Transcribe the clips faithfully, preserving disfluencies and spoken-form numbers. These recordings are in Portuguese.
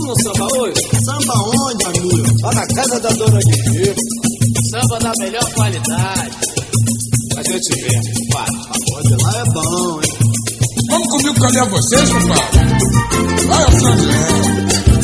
no samba hoje? Samba onde, amigo? Lá na casa da dona Didi. Samba da melhor qualidade. A gente vê, vai. Pagode lá é bom, hein? Vamos comigo, cadê vocês, compadre? Vai ao São Leão.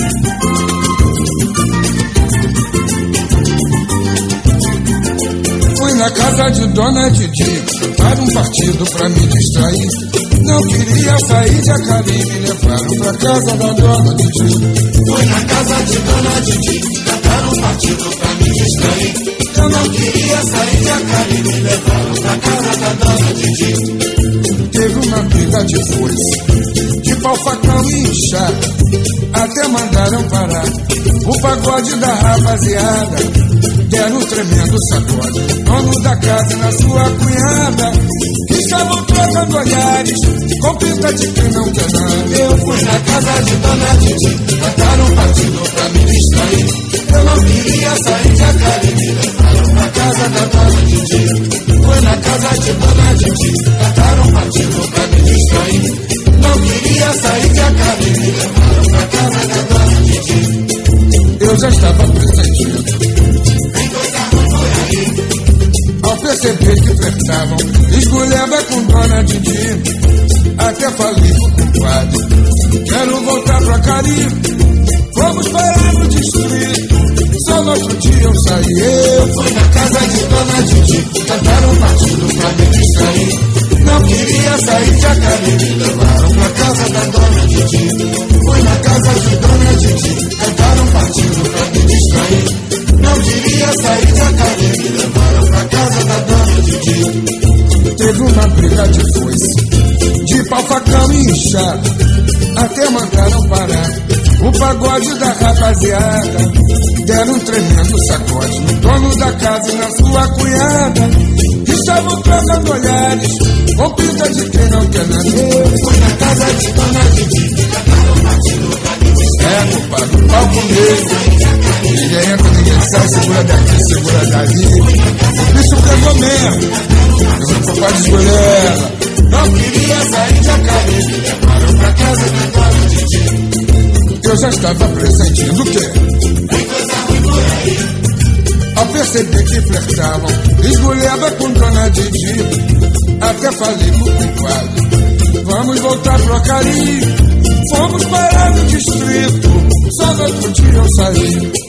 Fui na casa de dona Didi para um partido pra me distrair. Não queria sair de Acari, me levaram pra casa da dona Didi. Fui na casa de dona Didi cantar um partido pra me distrair. Eu não queria sair de Acari, me levaram pra casa da dona Didi. Teve uma briga de foice, de pau, facão e enxada, até mandaram parar o pagode da rapaziada. Deram um tremendo sacode, dono da casa na sua cunhada, que estavam trocando olhares, com pinta de quem não quer nada. Eu fui na casa de dona Didi cantar um partido pra me distrair. Eu não queria sair de Acari, me levaram pra casa da dona Didi. Fui na casa de dona Didi cantar um partido pra me distrair. Não queria sair de Acari, me levaram pra casa da dona Didi. Eu já estava pressentindo, ao perceber que flertavam esgulhava com dona Didi. Até falei pro compadre, quero voltar pra Acari. Vamos parar no distrito, só no outro dia eu saí. Eu fui na casa de dona Didi cantar um partido pra me distrair. Não queria sair de Acari, me levaram pra casa da dona Didi. Fui na casa de dona Didi cantar um partido pra me distrair. Não queria sair de Acari, me levaram pra casa da dona Didi. Teve uma briga de foice, de pau, facão e enxada, até mandaram parar o pagode da rapaziada. Deram um tremendo sacode no dono da casa e na sua cunhada, que estavam trocando olhares, com pinta de quem não quer nada. Eu fui na casa de dona Didi cantar um partido pra me distrair. É, compadre, o palco mesmo. Ninguém entra, ninguém sai, segura daqui, segura dali. O bicho pegou mesmo. Eu vou pro pai de escolher. Não queria sair de Acari, me levaram pra casa da dona Didi. Eu já estava pressentindo o quê? Tem coisa ruim por aí. Ao perceber que flertavam esgulhava com dona Didi, até falei pro compadre, vamos voltar pro Acari. Fomos parar no distrito, só no outro dia eu saí.